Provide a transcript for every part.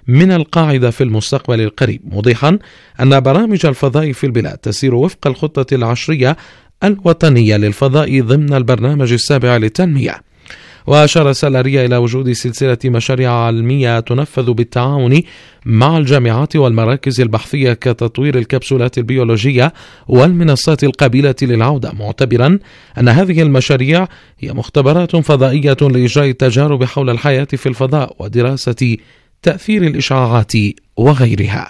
من القاعدة في المستقبل القريب، موضحا أن برامج الفضاء في البلاد تسير وفق الخطة العشرية الوطنية للفضاء ضمن البرنامج السابع للتنمية. وأشار سالاريا إلى وجود سلسلة مشاريع علمية تنفذ بالتعاون مع الجامعات والمراكز البحثية كتطوير الكبسولات البيولوجية والمنصات القابلة للعودة، معتبرا أن هذه المشاريع هي مختبرات فضائية لإجراء التجارب حول الحياة في الفضاء ودراسة تأثير الإشعاعات وغيرها.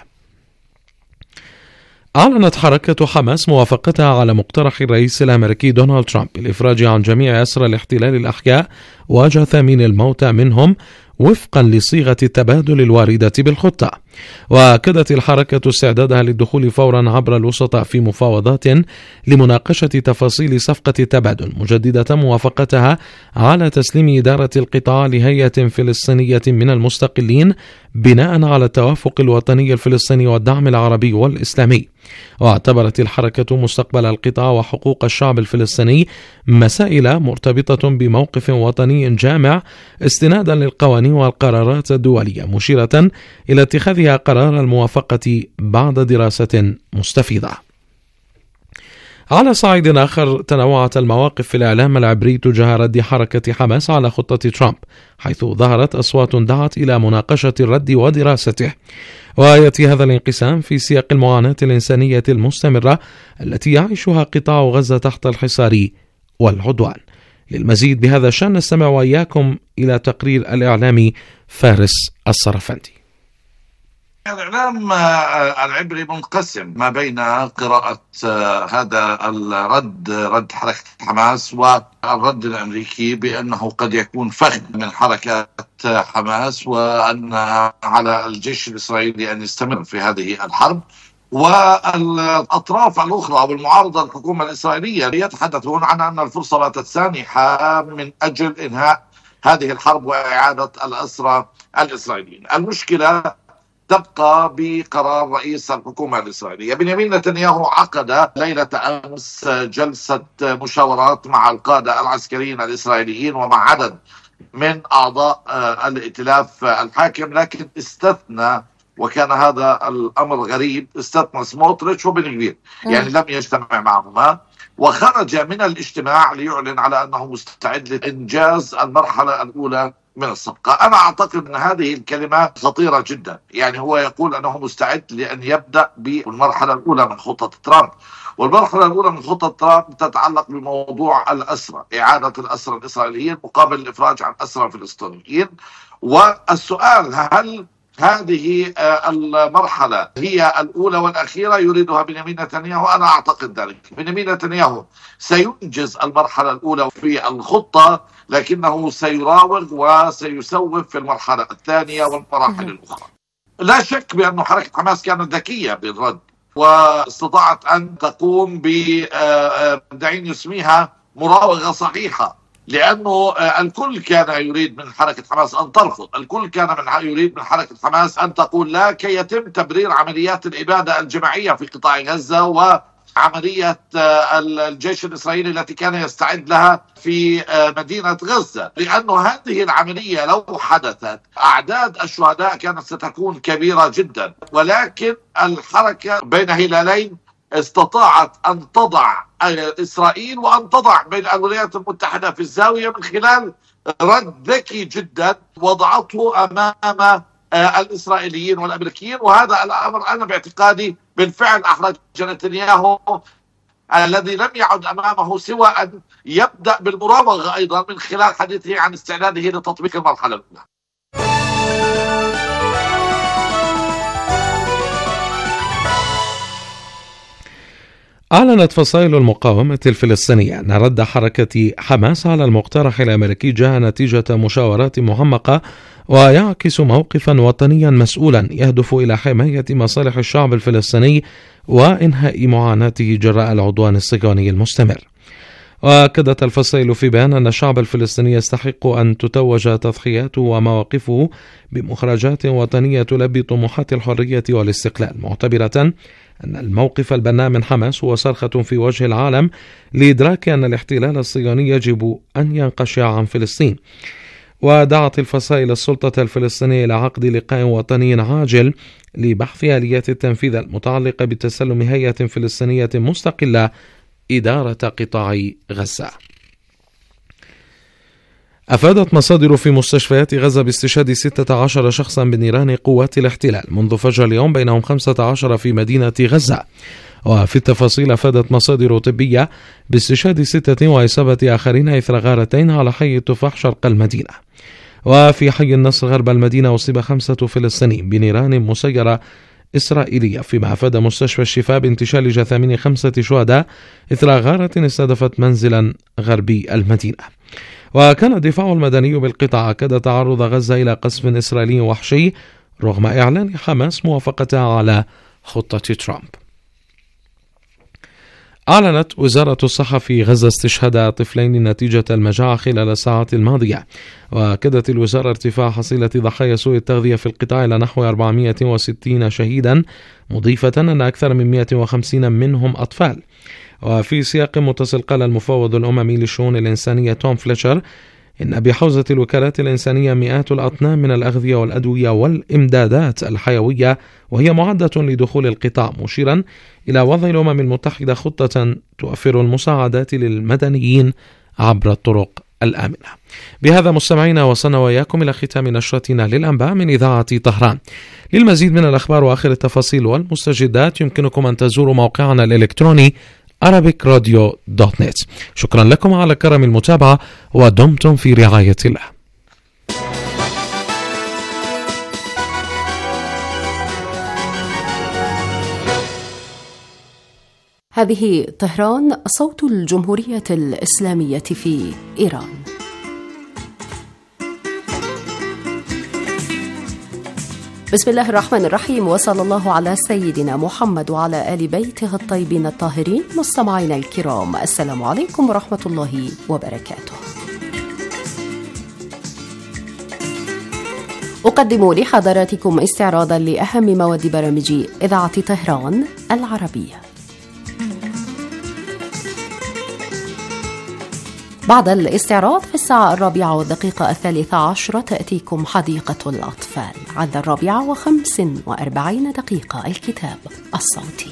أعلنت حركة حماس موافقتها على مقترح الرئيس الأمريكي دونالد ترامب بالإفراج عن جميع أسرى الاحتلال الأحياء وجثامين الموتى منهم وفقا لصيغة التبادل الواردة بالخطة. وأكدت الحركة استعدادها للدخول فورا عبر الوسطاء في مفاوضات لمناقشة تفاصيل صفقة التبادل، مجددة موافقتها على تسليم إدارة القطاع لهيئة فلسطينية من المستقلين بناء على التوافق الوطني الفلسطيني والدعم العربي والإسلامي. واعتبرت الحركة مستقبل القطاع وحقوق الشعب الفلسطيني مسائل مرتبطة بموقف وطني جامع استنادا للقوانين والقرارات الدولية، مشيرة إلى اتخاذها قرار الموافقة بعد دراسة مستفيضة. على صعيد آخر، تنوعت المواقف في الإعلام العبري تجاه رد حركة حماس على خطة ترامب، حيث ظهرت أصوات دعت إلى مناقشة الرد ودراسته. ويأتي هذا الانقسام في سياق المعاناة الإنسانية المستمرة التي يعيشها قطاع غزة تحت الحصار والعدوان. للمزيد بهذا الشأن نستمع وإياكم إلى تقرير الإعلامي فارس الصرفندي. الإعلام العبري منقسم ما بين قراءة هذا رد حركة حماس والرد الأمريكي بأنه قد يكون فخ من حركة حماس وأن على الجيش الإسرائيلي أن يستمر في هذه الحرب، والأطراف الأخرى والمعارضة الحكومة الإسرائيلية يتحدثون عن أن الفرصة باتت سانحة من أجل إنهاء هذه الحرب وإعادة الأسرى الإسرائيليين. المشكلة تبقى بقرار رئيس الحكومة الإسرائيلية. بنيامين نتنياهو عقد ليلة أمس جلسة مشاورات مع القادة العسكريين الإسرائيليين ومع عدد من أعضاء الائتلاف الحاكم، لكن استثنى، وكان هذا الأمر غريب، استثنى سموتريتش وبن غفير، يعني لم يجتمع معهما، وخرج من الاجتماع ليعلن على أنه مستعد لإنجاز المرحلة الأولى من الصفقة. أنا أعتقد أن هذه الكلمة خطيرة جدا، يعني هو يقول أنه مستعد لأن يبدأ بالمرحلة الأولى من خطة ترامب، والمرحلة الأولى من خطة ترامب تتعلق بموضوع الأسرى، إعادة الأسرى الإسرائيليين مقابل الإفراج عن أسرى الفلسطينيين. والسؤال، هل هذه المرحلة هي الأولى والأخيرة يريدها بنيامين نتنياهو؟ أنا أعتقد ذلك. بنيامين نتنياهو سينجز المرحلة الأولى في الخطة، لكنه سيراوغ وسيسوف في المرحلة الثانية والمراحل الأخرى. لا شك بأن حركة حماس كانت ذكية بالرد، واستطاعت أن تقوم دعيني اسميها مراوغة صحيحة، لأنه الكل كان يريد من حركة حماس أن ترفض، الكل كان يريد من حركة حماس أن تقول لا، كي يتم تبرير عمليات الإبادة الجماعية في قطاع غزة وعملية الجيش الإسرائيلي التي كان يستعد لها في مدينة غزة، لأنه هذه العملية لو حدثت أعداد الشهداء كانت ستكون كبيرة جدا. ولكن الحركة بين هلالين استطاعت أن تضع إسرائيل وأن تضع بين الولايات المتحدة في الزاوية من خلال رد ذكي جدا وضعته أمام الإسرائيليين والأمريكيين. وهذا الأمر أنا باعتقادي بالفعل أحرج نتنياهو الذي لم يعد أمامه سوى أن يبدأ بالمراوغة أيضا من خلال حديثه عن استعداده لتطبيق المرحلة الأولى. أعلنت فصائل المقاومة الفلسطينية أن رد حركة حماس على المقترح الأمريكي جاء نتيجة مشاورات معمقة ويعكس موقفا وطنيا مسؤولا يهدف إلى حماية مصالح الشعب الفلسطيني وإنهاء معاناته جراء العدوان الصهيوني المستمر. وأكدت الفصائل في بيان أن الشعب الفلسطيني يستحق أن تتوج تضحياته ومواقفه بمخرجات وطنية تلبي طموحات الحرية والاستقلال، معتبرة أن الموقف البناء من حماس هو صرخة في وجه العالم لإدراك أن الاحتلال الصهيوني يجب أن ينقشع عن فلسطين. ودعت الفصائل السلطة الفلسطينية إلى عقد لقاء وطني عاجل لبحث آليات التنفيذ المتعلقة بتسلم هيئة فلسطينية مستقلة إدارة قطاع غزة. أفادت مصادر في مستشفيات غزة باستشهاد 16 شخصا بنيران قوات الاحتلال منذ فجر اليوم، بينهم 15 في مدينة غزة. وفي التفاصيل أفادت مصادر طبية باستشهاد 6 وإصابة آخرين إثر غارتين على حي التفاح شرق المدينة. وفي حي النصر غرب المدينة أصيب 5 فلسطينيين بنيران مسيرة إسرائيلية، فيما أفاد مستشفى الشفاء بانتشال جثامين 5 شهداء إثر غارة استهدفت منزلا غربي المدينة. وكان الدفاع المدني بالقطاع أكد تعرض غزة إلى قصف إسرائيلي وحشي رغم إعلان حماس موافقتها على خطة ترامب. أعلنت وزارة الصحة في غزة استشهاد طفلين نتيجة المجاعة خلال الساعات الماضية، وأكدت الوزارة ارتفاع حصيلة ضحايا سوء التغذية في القطاع إلى نحو 460 شهيدا، مضيفة أن أكثر من 150 منهم أطفال. وفي سياق متصل قال المفوض الأممي للشؤون الإنسانية توم فليتشر إن بحوزة الوكالات الإنسانية مئات الأطنان من الأغذية والأدوية والإمدادات الحيوية وهي معدة لدخول القطاع، مشيرا إلى وضع الأمم المتحدة خطة توفر المساعدات للمدنيين عبر الطرق الآمنة. بهذا مستمعينا وصلنا وإياكم إلى ختام نشرتنا للأنباء من إذاعة طهران. للمزيد من الأخبار وآخر التفاصيل والمستجدات يمكنكم أن تزوروا موقعنا الإلكتروني arabicradio.net. شكرا لكم على كرم المتابعة ودمتم في رعاية الله. هذه طهران، صوت الجمهورية الإسلامية في إيران. بسم الله الرحمن الرحيم، وصلى الله على سيدنا محمد وعلى آل بيته الطيبين الطاهرين. مستمعينا الكرام، السلام عليكم ورحمة الله وبركاته. أقدم لحضراتكم استعراضا لأهم مواد برامج إذاعة طهران العربية. بعد الاستعراض في الساعة 4:13 تأتيكم حديقة الأطفال. عند 4:45 الكتاب الصوتي.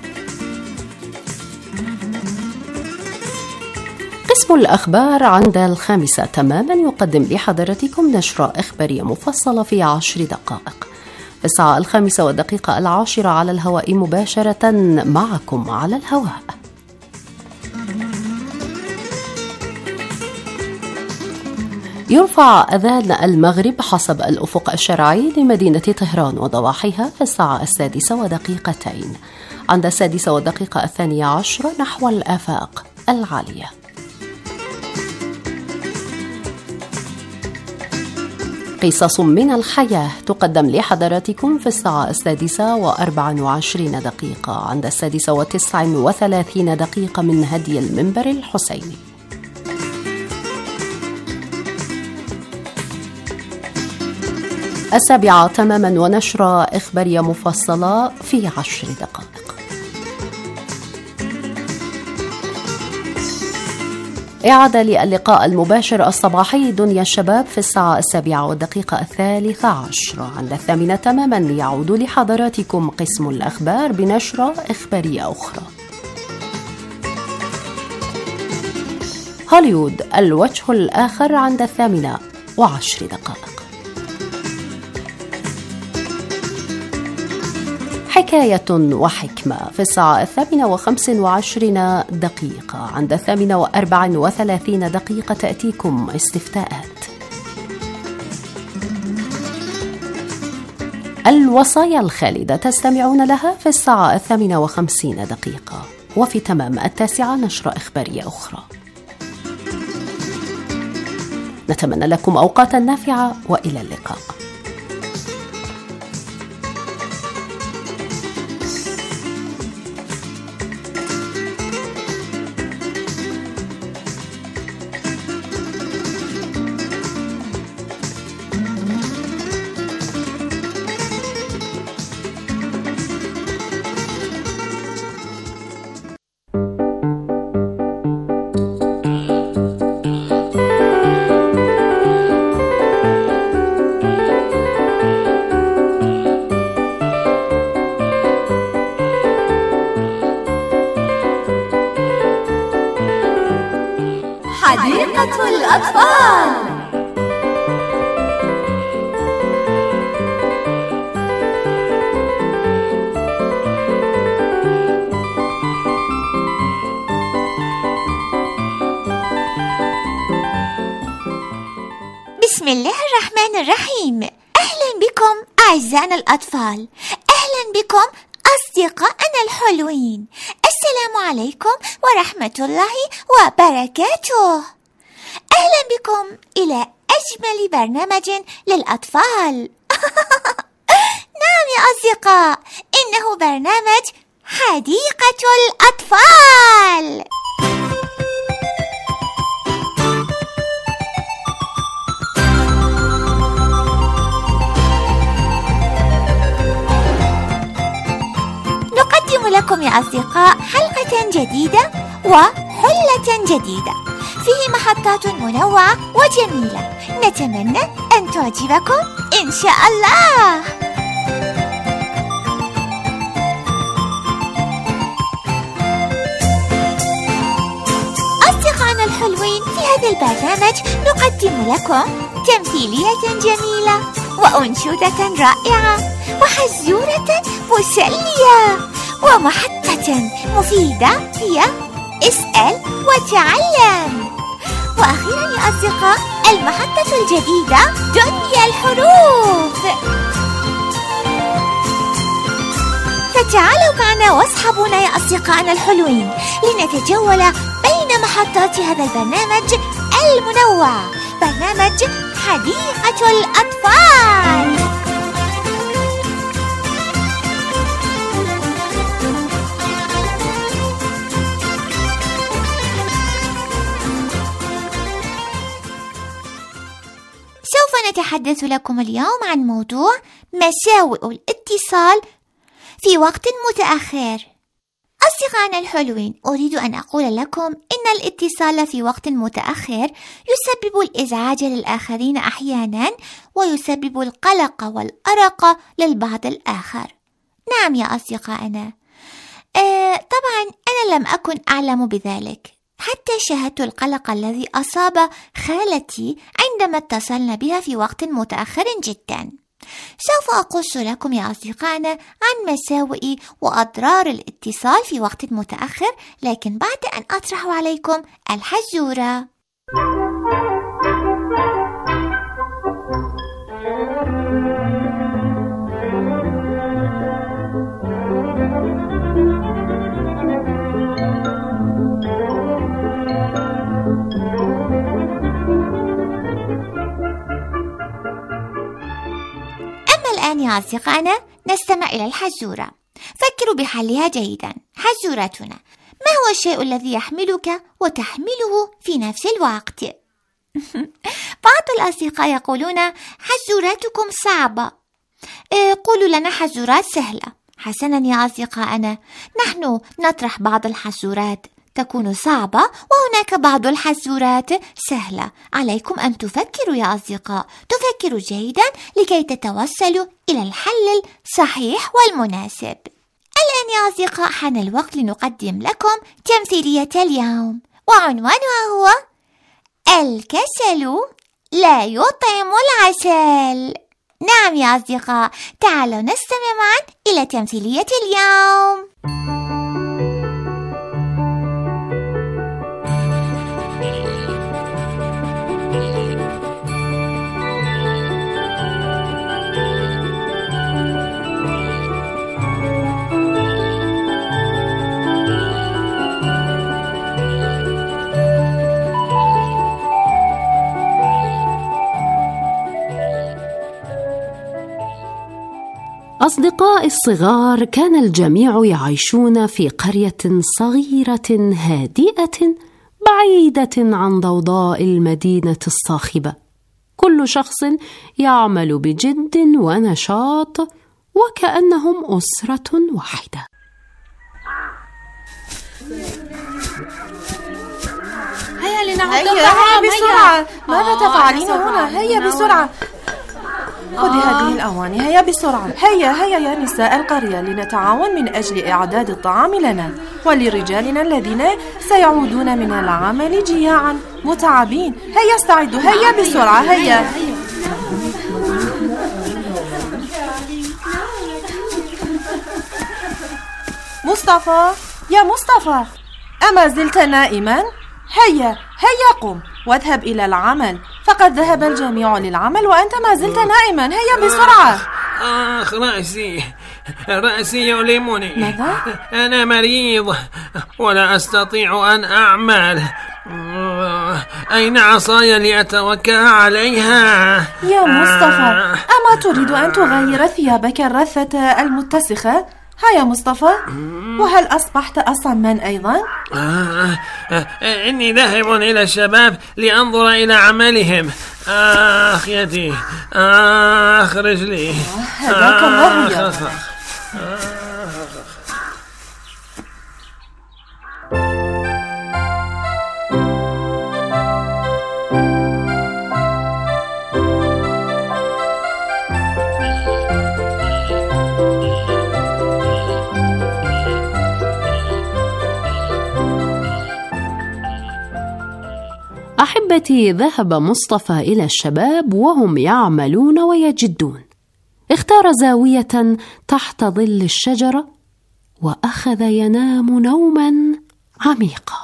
قسم الأخبار عند 5 تماما يقدم لحضرتكم نشرة إخبارية مفصلة في 10 دقائق. في الساعة 5:10 على الهواء مباشرة معكم على الهواء. يرفع أذان المغرب حسب الأفق الشرعي لمدينة طهران وضواحيها في الساعة 6:02. عند 6:12 نحو الآفاق العالية. قصص من الحياة تقدم لحضراتكم في الساعة 6:24. عند 6:39 من هدي المنبر الحسيني. السابعة تماما ونشرة إخبارية مفصلة في 10 دقائق. إعادة للقاء المباشر الصباحي دنيا الشباب في الساعة 7:13. عند 8 تماما يعود لحضراتكم قسم الأخبار بنشرة إخبارية أخرى. هوليوود الوجه الآخر عند 8:10. حكاية وحكمة في الساعة 8:25. عند 8:34 تأتيكم استفتاءات. الوصايا الخالدة تستمعون لها في الساعة 8:50. وفي تمام 9 نشرة إخبارية أخرى. نتمنى لكم أوقاتا نافعة وإلى اللقاء. حديقة الأطفال. بسم الله الرحمن الرحيم. أهلا بكم أعزائنا الأطفال، أهلا بكم أصدقائنا الحلوين. السلام عليكم ورحمة الله وبركاته. أهلا بكم إلى أجمل برنامج للأطفال. نعم يا أصدقاء، إنه برنامج حديقة الأطفال. نقدم لكم يا أصدقاء حلقة جديدة وحلة جديدة، فيه محطات منوعة وجميلة، نتمنى أن تعجبكم إن شاء الله. أصدقائنا الحلوين، في هذا البرنامج نقدم لكم تمثيلية جميلة وأنشودة رائعة وحزورة مسلية ومحطة مفيدة هي اسأل وتعلم. وأخيرا يا أصدقاء، المحطة الجديدة دنيا الحروف. فتعالوا معنا واصحبونا يا أصدقائنا الحلوين لنتجول بين محطات هذا البرنامج المنوع، برنامج حديقة الأطفال. سوف نتحدث لكم اليوم عن موضوع مساوئ الاتصال في وقت متأخر. أصدقائنا الحلوين، أريد أن أقول لكم إن الاتصال في وقت متأخر يسبب الإزعاج للآخرين أحيانا، ويسبب القلق والأرق للبعض الآخر. نعم يا أصدقائنا، طبعا أنا لم أكن أعلم بذلك، حتى شاهدت القلق الذي أصاب خالتي عندما اتصلنا بها في وقت متأخر جدا. سوف أقص لكم يا أصدقائنا عن مساوئ وأضرار الاتصال في وقت متأخر، لكن بعد أن أطرح عليكم الحزورة. الآن يا أصدقائنا نستمع إلى الحزورة. فكروا بحلها جيدا. حزورتنا: ما هو الشيء الذي يحملك وتحمله في نفس الوقت؟ بعض الأصدقاء يقولون حزوراتكم صعبة. قولوا لنا حزورات سهلة. حسنا يا أصدقائنا، نحن نطرح بعض الحزورات تكون صعبة، وهناك بعض الحزورات سهلة. عليكم أن تفكروا يا أصدقاء، تفكروا جيدا لكي تتوصلوا إلى الحل الصحيح والمناسب. الآن يا أصدقاء حان الوقت لنقدم لكم تمثيلية اليوم، وعنوانها هو الكسل لا يطعم العسل. نعم يا أصدقاء، تعالوا نستمع معا إلى تمثيلية اليوم. أصدقائي الصغار، كان الجميع يعيشون في قرية صغيرة هادئة بعيدة عن ضوضاء المدينة الصاخبة. كل شخص يعمل بجد ونشاط وكأنهم أسرة واحدة. هيا لنعود الطعام بسرعة. ماذا تفعلين هنا؟ هيا بسرعة. خذي هذه الأواني، هيا بسرعة. هيا يا نساء القرية، لنتعاون من أجل إعداد الطعام لنا ولرجالنا الذين سيعودون من العمل جياعا متعبين. هيا استعدوا، هيا بسرعة، هيا. مصطفى، يا مصطفى، أما زلت نائما؟ هيا قم واذهب إلى العمل، فقد ذهب الجميع للعمل وأنت ما زلت نائما. هيا بسرعة. رأسي يؤلمني. ماذا؟ أنا مريض ولا أستطيع أن أعمل. أين عصاي لأتوكأ عليها؟ يا مصطفى، أما تريد أن تغير ثيابك الرثة المتسخة؟ هيا مصطفى، وهل أصبحت أصما أيضا؟ إني ذاهب إلى الشباب لأنظر إلى عملهم. يدي، رجلي، هذاك الله. أحبتي، ذهب مصطفى إلى الشباب وهم يعملون ويجدون. اختار زاوية تحت ظل الشجرة وأخذ ينام نوما عميقا.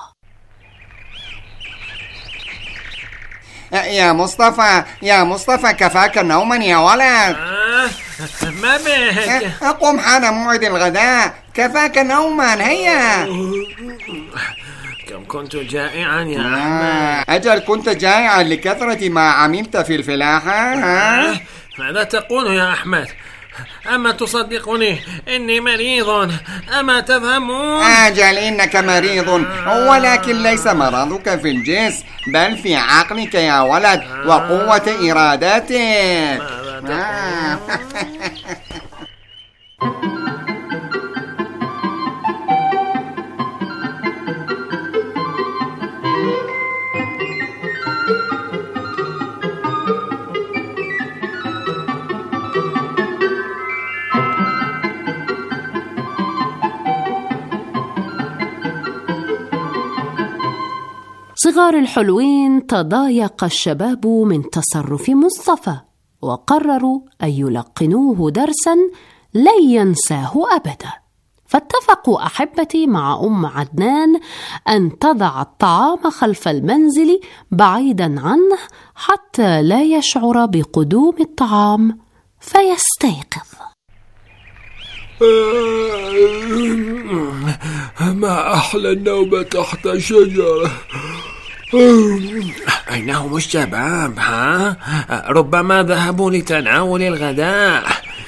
يا مصطفى كفاك نوما يا ولد. ما بك؟ قم، حان موعد الغداء، كفاك نوما، هيا. كم كنت جائعا يا أحمد. أجل كنت جائعا لكثرة ما عملت في الفلاحة. ماذا تقول يا أحمد؟ أما تصدقني إني مريض؟ أما تفهمون؟ أجل إنك مريض، ولكن ليس مرضك في الجسم بل في عقلك يا ولد وقوة إرادتك. صغار الحلوين تضايق الشباب من تصرف مصطفى، وقرروا أن يلقنوه درسا لن ينساه أبدا. فاتفقوا أحبتي مع أم عدنان أن تضع الطعام خلف المنزل بعيدا عنه حتى لا يشعر بقدوم الطعام فيستيقظ. ما أحلى النوم تحت شجرة. أين هم الشباب؟ ربما ذهبوا لتناول الغداء،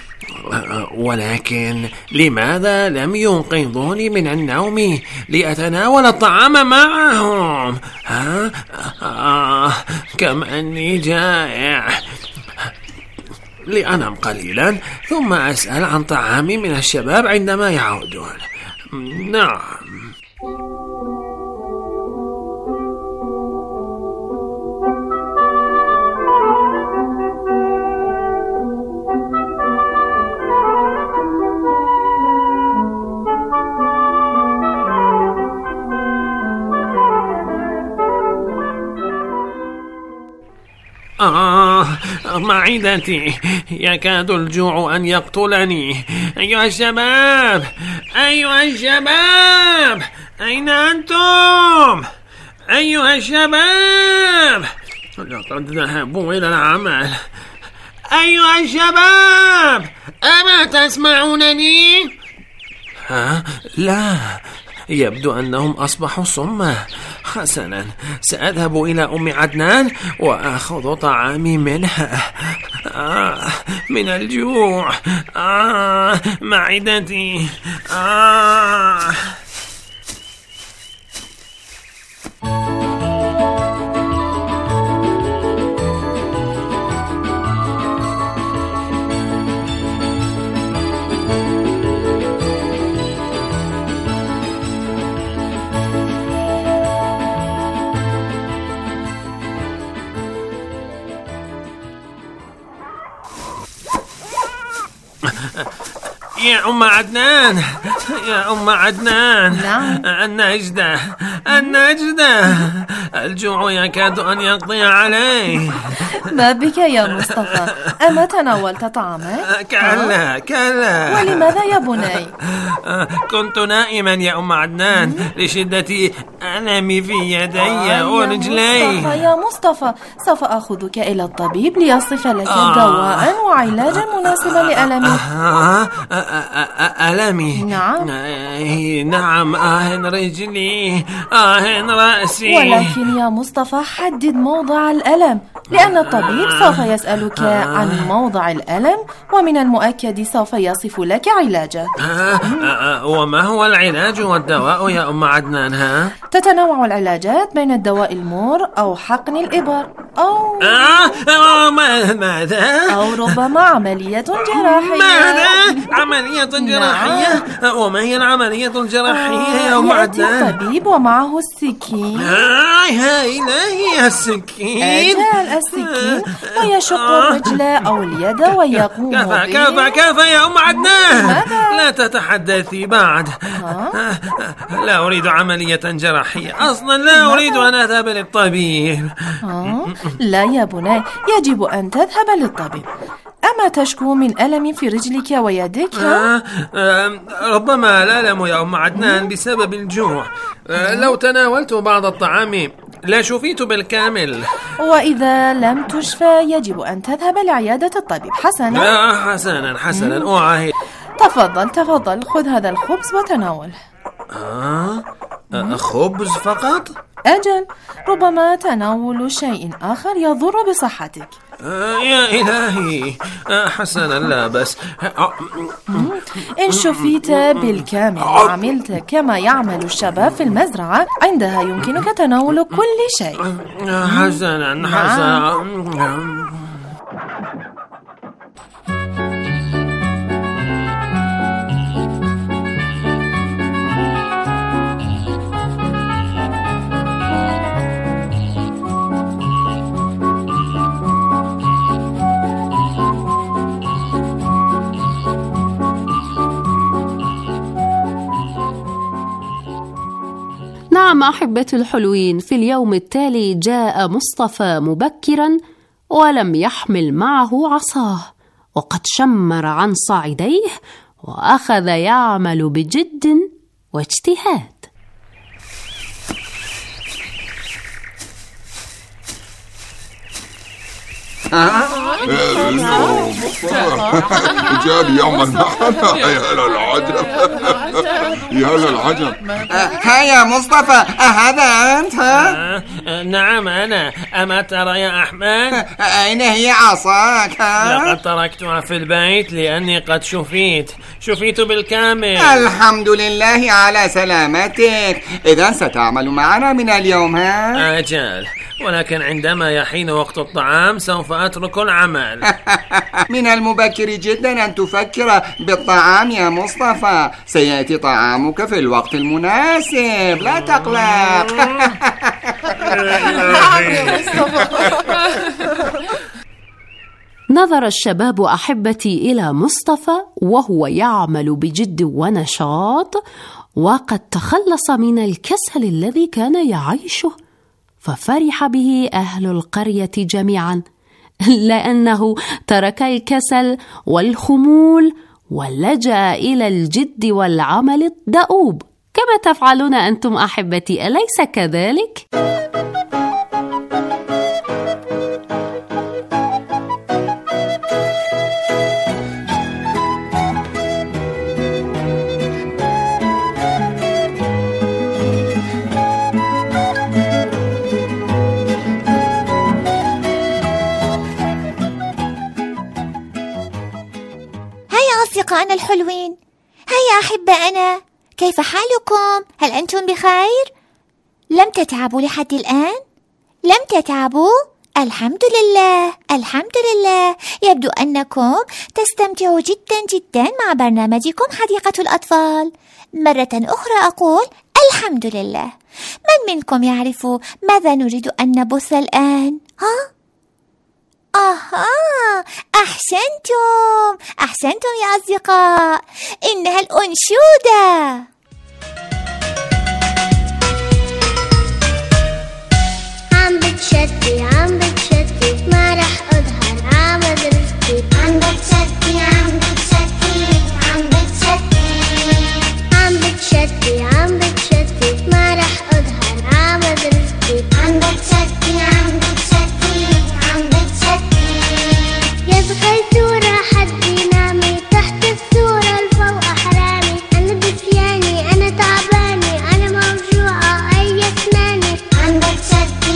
ولكن لماذا لم ينقذوني من النوم لأتناول الطعام معهم؟ كم أني جائع. لأنام قليلا ثم أسأل عن طعامي من الشباب عندما يعودون. نعم. معدتي، يكاد الجوع أن يقتلني. أيها الشباب، أين أنتم؟ أيها الشباب، لقد ذهبوا إلى العمل. أيها الشباب، أما تسمعونني؟ لا، يبدو أنهم أصبحوا صما. حسنا، سأذهب إلى أم عدنان وأخذ طعامي منها. من الجوع. معدتي. يا أم عدنان، يا أم عدنان. نعم. النجدة، الجوع يكاد أن يقضي علي. ما بك يا مصطفى؟ أما تناولت طعامك؟ كلا. ولماذا يا بني؟ كنت نائما يا أم عدنان لشدة ألمي في يدي ورجلي. يا مصطفى، سوف أخذك إلى الطبيب ليصف لك دواء وعلاجا مناسبا لألمك. ألمي؟ نعم. رجلي، رأسي. ولكن يا مصطفى حدد موضع الألم، لأن الطبيب سوف يسألك عن موضع الألم، ومن المؤكد سوف يصف لك علاجه. وما هو العلاج والدواء يا أم عدنان؟ تتنوع العلاجات بين الدواء المر أو حقن الإبر أو ماذا؟ أو ربما عملية جراحية. ماذا؟ عملية جراحية؟ وما هي العملية الجراحية يا أم عدنان؟ يأتي الطبيب ومعه السكين. يا إلهي، السكين. أجل السكين، ويشق الرجل أو اليد ويقوم. كفى يا أم عدنان، لا تتحدثي بعد. لا أريد عملية جراحية، أصلا لا أريد أن أذهب للطبيب. لا يا بني، يجب أن تذهب للطبيب. أما تشكو من ألم في رجلك ويدك؟ ربما الألم يا أم عدنان بسبب الجوع. لو تناولت بعض الطعام لا شفيت بالكامل. وإذا لم تشفى يجب أن تذهب لعيادة الطبيب. حسنا أعاهد. تفضل، خذ هذا الخبز وتناول. خبز فقط؟ أجل، ربما تناول شيء آخر يضر بصحتك. يا إلهي، حسنا لا بس. إن شفيت بالكامل وعملت كما يعمل الشباب في المزرعة، عندها يمكنك تناول كل شيء. حسنا. نعم أحبتي الحلوين، في اليوم التالي جاء مصطفى مبكرا ولم يحمل معه عصاه، وقد شمر عن صعيديه وأخذ يعمل بجد واجتهاد. جابي يوم المحنة. يا للعجب. ها يا مصطفى، هذا أنت؟ نعم أنا. أما ترى يا أحمد؟ أين هي عصاك؟ لقد تركتها في البيت لأني قد شفيت بالكامل. الحمد لله على سلامتك. إذا ستعمل معنا من اليوم؟ أجل، ولكن عندما يحين وقت الطعام سوف أترك العمل. من المبكر جدا أن تفكر بالطعام يا مصطفى، سيأتي طعامك في الوقت المناسب، لا تقلق. نظر الشباب أحبتي إلى مصطفى وهو يعمل بجد ونشاط، وقد تخلص من الكسل الذي كان يعيشه، ففرح به أهل القرية جميعا، لأنه ترك الكسل والخمول ولجأ إلى الجد والعمل الدؤوب، كما تفعلون أنتم أحبتي، أليس كذلك؟ أصدقائنا الحلوين، هيا أحبائنا، كيف حالكم؟ هل أنتم بخير؟ لم تتعبوا لحد الآن؟ لم تتعبوا؟ الحمد لله. يبدو أنكم تستمتعوا جدا مع برنامجكم حديقة الأطفال. مرة أخرى أقول الحمد لله. من منكم يعرف ماذا نريد أن نبث الآن؟ أحسنتم يا أصدقاء، إنها الأنشودة. عم بتشتي ما رح أظهر عمدرستي. عم بتشتي ما رح أظهر عمدرستي. عم بتشتي يبغى الصورة حد ينامي تحت الصورة الفوق حرامي. أنا بسياني أنا تعباني أنا موجوعة أي أسناني. عم بتشتي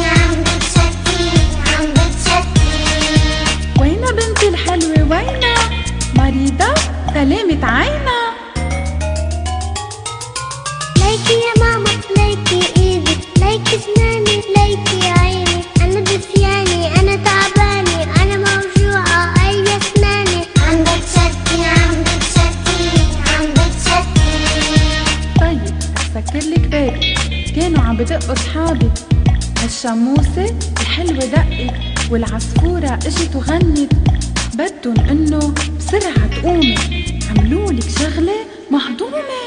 وينا بنتي الحلوة وينا مريضة سلامة عينا. ليكي يا ماما ليكي إيدي ليكي أسناني ليكي عيني. أنا بسياني أنا تعباني أنا موجوعة أي أسناني. عم بتشتي طيب سكرلك بابي، كانوا عم بدقوا صحابي. هالشموسة الحلوة دقت والعصفورة اجت وغنت. بدن انه بسرعة تقومي، عملولك شغلة مهضومة.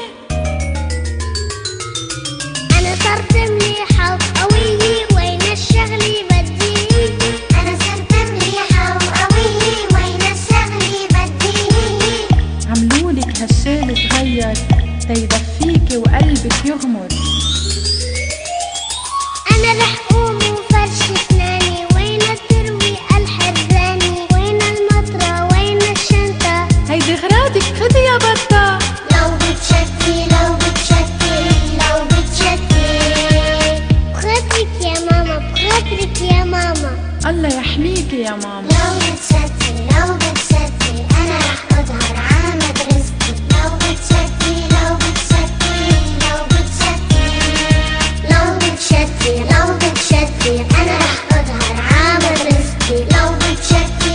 أنا صرت مليحة وقوية وين الشغلة بدي. أنا صرت مليحة وقوية وين الشغلة بدي. عملولك هالشال صغير تيدفيكي وقلبك يغمر. أنا رح قوم وفرش أسناني وين التروي الحراني. وين المطرة وين الشنطة هيدي غراضك خدي يا بطة. لو بتشتي بخاطرك يا ماما بخاطرك يا ماما. الله يحميكي يا ماما. لو بتشتي أنا رح أظهر على مدرستي. لو بتشتي أنا رح أظهر على مدرستي. لو بتشتي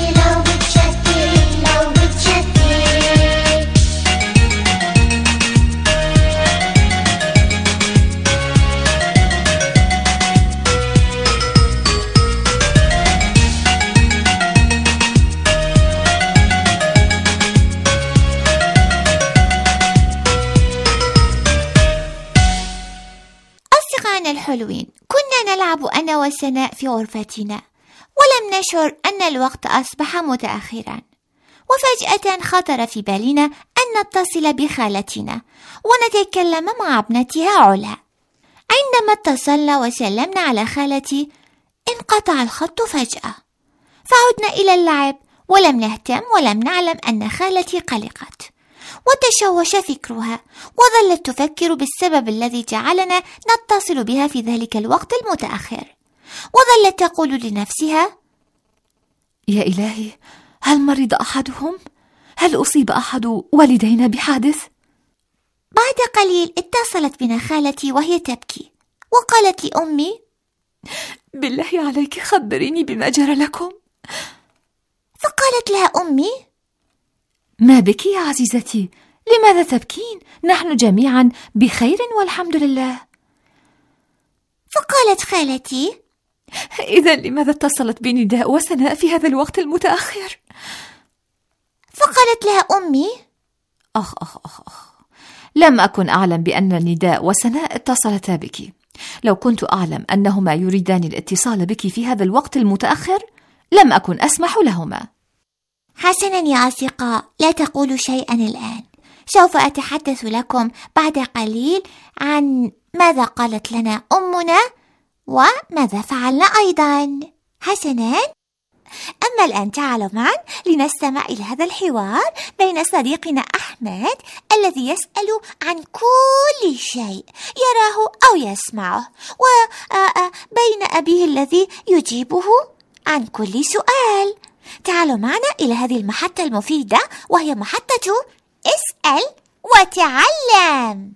الحلوين، كنا نلعب أنا وسناء في غرفتنا، ولم نشعر أن الوقت أصبح متأخرا، وفجأة خطر في بالنا أن نتصل بخالتنا ونتكلم مع ابنتها علا. عندما اتصلنا وسلمنا على خالتي انقطع الخط فجأة، فعدنا إلى اللعب ولم نهتم ولم نعلم أن خالتي قلقت وتشوش فكرها، وظلت تفكر بالسبب الذي جعلنا نتصل بها في ذلك الوقت المتأخر، وظلت تقول لنفسها: يا إلهي، هل مرض أحدهم؟ هل أصيب أحد والدينا بحادث؟ بعد قليل اتصلت بنا خالتي وهي تبكي، وقالت لأمي: بالله عليك خبريني بما جرى لكم. فقالت لها أمي: ما بك يا عزيزتي؟ لماذا تبكين؟ نحن جميعا بخير والحمد لله. فقالت خالتي: إذا لماذا اتصلت بنداء وسناء في هذا الوقت المتأخر؟ فقالت لها أمي: أخ لم أكن أعلم بأن نداء وسناء اتصلتا بك. لو كنت أعلم أنهما يريدان الاتصال بك في هذا الوقت المتأخر لم أكن أسمح لهما. حسنا يا أصدقاء، لا تقولوا شيئا الآن، سوف أتحدث لكم بعد قليل عن ماذا قالت لنا أمنا وماذا فعلنا أيضا. حسنا، أما الآن تعالوا معا لنستمع إلى هذا الحوار بين صديقنا أحمد الذي يسأل عن كل شيء يراه أو يسمعه، وبين أبيه الذي يجيبه عن كل سؤال. تعالوا معنا إلى هذه المحطة المفيدة، وهي محطة اسأل وتعلم.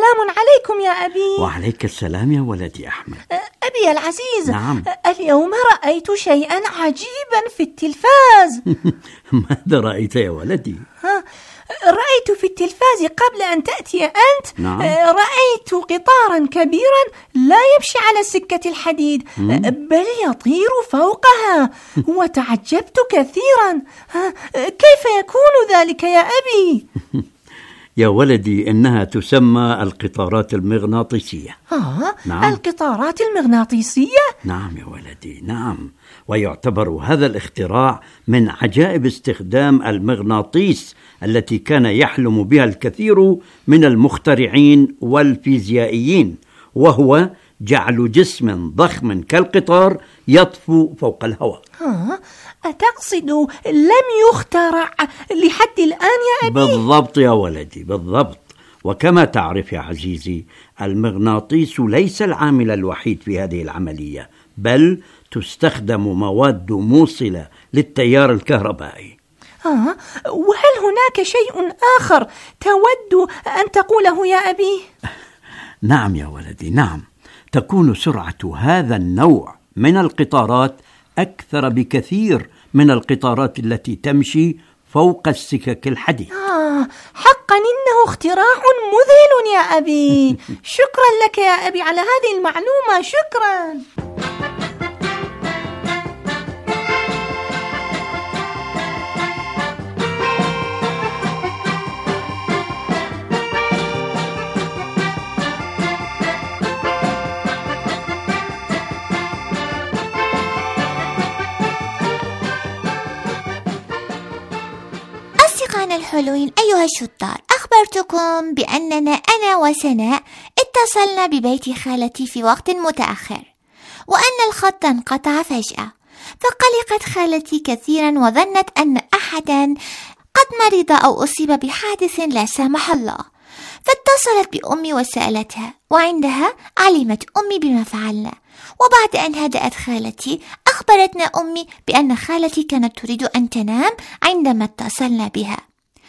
سلام عليكم يا أبي. وعليك السلام يا ولدي أحمد. أبي العزيز. نعم. اليوم رأيت شيئا عجيبا في التلفاز. ماذا رأيت يا ولدي؟ رأيت في التلفاز قبل أن تأتي أنت. نعم. رأيت قطارا كبيرا لا يمشي على سكة الحديد بل يطير فوقها وتعجبت كثيرا. كيف يكون ذلك يا أبي؟ يا ولدي إنها تسمى القطارات المغناطيسية. نعم. القطارات المغناطيسية؟ نعم يا ولدي، نعم. ويعتبر هذا الاختراع من عجائب استخدام المغناطيس التي كان يحلم بها الكثير من المخترعين والفيزيائيين، وهو جعل جسم ضخم كالقطار يطفو فوق الهواء. أتقصد لم يخترع لحد الآن يا أبي؟ بالضبط يا ولدي، بالضبط. وكما تعرف يا عزيزي، المغناطيس ليس العامل الوحيد في هذه العملية، بل تستخدم مواد موصلة للتيار الكهربائي. وهل هناك شيء آخر تود أن تقوله يا أبي؟ نعم يا ولدي، نعم. تكون سرعة هذا النوع من القطارات أكثر بكثير من القطارات التي تمشي فوق السكك الحديد. حقا إنه اختراع مذهل يا أبي. شكرا لك يا أبي على هذه المعلومة، شكرا. أصدقائنا الحلوين أيها الشطار، أخبرتكم بأننا أنا وسناء اتصلنا ببيت خالتي في وقت متأخر، وأن الخط انقطع فجأة، فقلقت خالتي كثيرا وظنت أن أحدا قد مرض أو أصيب بحادث لا سمح الله، فاتصلت بأمي وسألتها، وعندها علمت أمي بما فعلنا. وبعد أن هدأت خالتي أخبرتنا أمي بأن خالتي كانت تريد أن تنام عندما اتصلنا بها،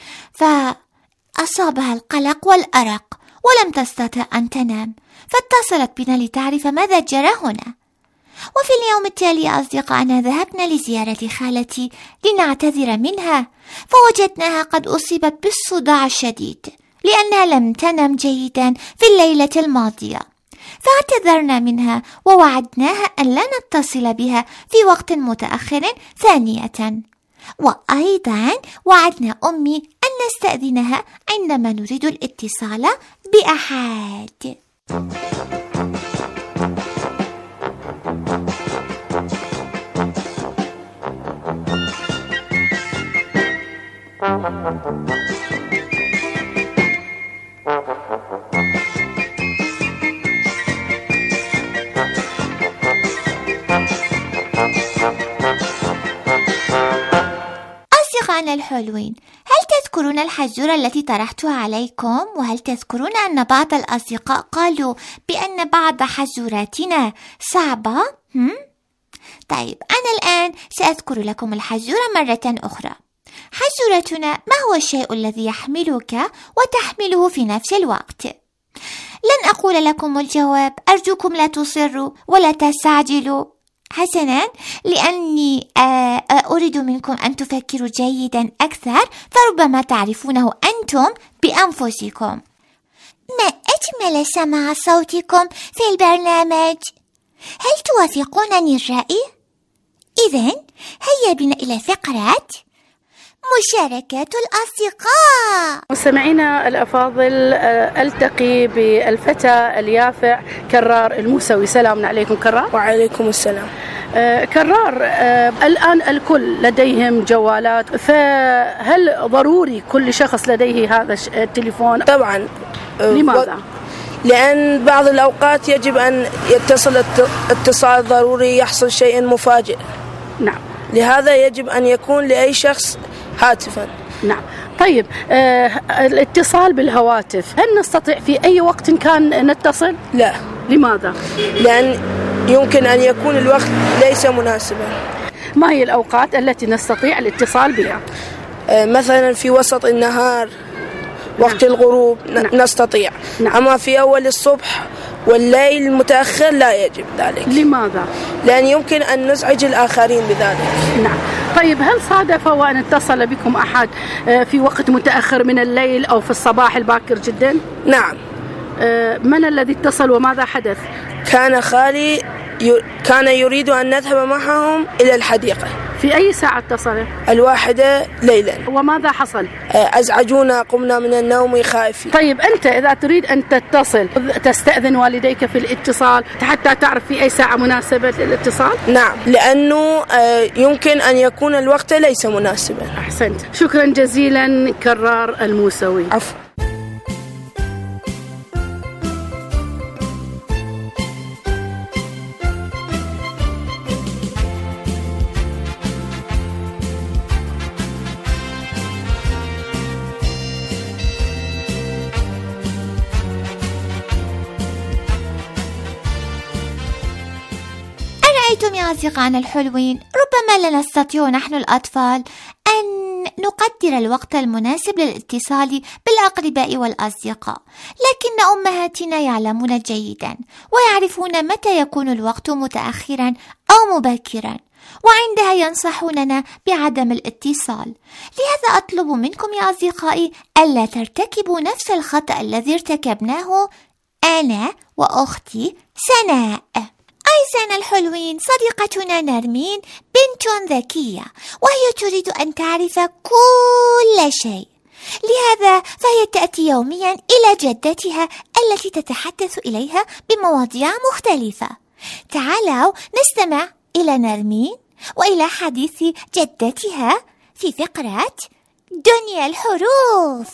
فأصابها القلق والأرق ولم تستطع أن تنام، فاتصلت بنا لتعرف ماذا جرى هنا. وفي اليوم التالي يا أصدقائنا ذهبنا لزيارة خالتي لنعتذر منها، فوجدناها قد أصيبت بالصداع الشديد لأنها لم تنم جيدا في الليلة الماضية، فاعتذرنا منها ووعدناها أن لا نتصل بها في وقت متأخر ثانية. وأيضا وعدنا أمي أن نستأذنها عندما نريد الاتصال بأحد. أصدقائنا الحلوين، هل تذكرون الحزورة التي طرحتها عليكم؟ وهل تذكرون أن بعض الأصدقاء قالوا بأن بعض حزوراتنا صعبة؟ طيب، أنا الآن سأذكر لكم الحزورة مرة أخرى. حزورتنا: ما هو الشيء الذي يحملك وتحمله في نفس الوقت؟ لن أقول لكم الجواب، أرجوكم لا تصروا ولا تستعجلوا. حسنا، لأني أريد منكم أن تفكروا جيدا أكثر، فربما تعرفونه أنتم بأنفسكم. ما أجمل سماع صوتكم في البرنامج. هل توافقونني الرأي؟ إذن هيا بنا إلى فقرة مشاركة الأصدقاء. مستمعينا الأفاضل، ألتقي بالفتى اليافع كرار الموسوي. سلام عليكم كرار. وعليكم السلام. كرار، الآن الكل لديهم جوالات، فهل ضروري كل شخص لديه هذا التليفون؟ طبعا. لماذا؟ لأن بعض الأوقات يجب أن يتصل اتصال ضروري، يحصل شيء مفاجئ. نعم. لهذا يجب أن يكون لأي شخص هاتفا. نعم. طيب، الاتصال بالهواتف، هل نستطيع في أي وقت كان نتصل؟ لا. لماذا؟ لأن يمكن أن يكون الوقت ليس مناسبا. ما هي الأوقات التي نستطيع الاتصال بها؟ مثلا في وسط النهار، وقت الغروب نستطيع. أما في أول الصبح والليل المتأخر لا يجب ذلك. لماذا؟ لأن يمكن أن نزعج الآخرين بذلك. نعم. طيب هل صادف وأن اتصل بكم أحد في وقت متأخر من الليل أو في الصباح الباكر جدا؟ نعم. من الذي اتصل وماذا حدث؟ كان خالي كان يريد أن نذهب معهم إلى الحديقة. في أي ساعة اتصل؟ 1 ليلا. وماذا حصل؟ أزعجونا، قمنا من النوم خائفين. طيب أنت إذا تريد أن تتصل تستأذن والديك في الاتصال حتى تعرف في أي ساعة مناسبة للاتصال؟ نعم، لأنه يمكن أن يكون الوقت ليس مناسبا. أحسنت، شكرا جزيلا كرار الموسوي. عفوا. رأيتم يا أصدقائنا الحلوين، ربما لا نستطيع نحن الأطفال أن نقدر الوقت المناسب للاتصال بالأقرباء والأصدقاء، لكن أمهاتنا يعلمون جيدا ويعرفون متى يكون الوقت متأخرا أو مبكرا، وعندها ينصحوننا بعدم الاتصال. لهذا أطلب منكم يا أصدقائي ألا ترتكبوا نفس الخطأ الذي ارتكبناه أنا وأختي سناء. أيضاً الحلوين، صديقتنا نرمين بنت ذكية وهي تريد أن تعرف كل شيء، لهذا فهي تأتي يومياً إلى جدتها التي تتحدث إليها بمواضيع مختلفة. تعالوا نستمع إلى نرمين وإلى حديث جدتها في فقرة دنيا الحروف.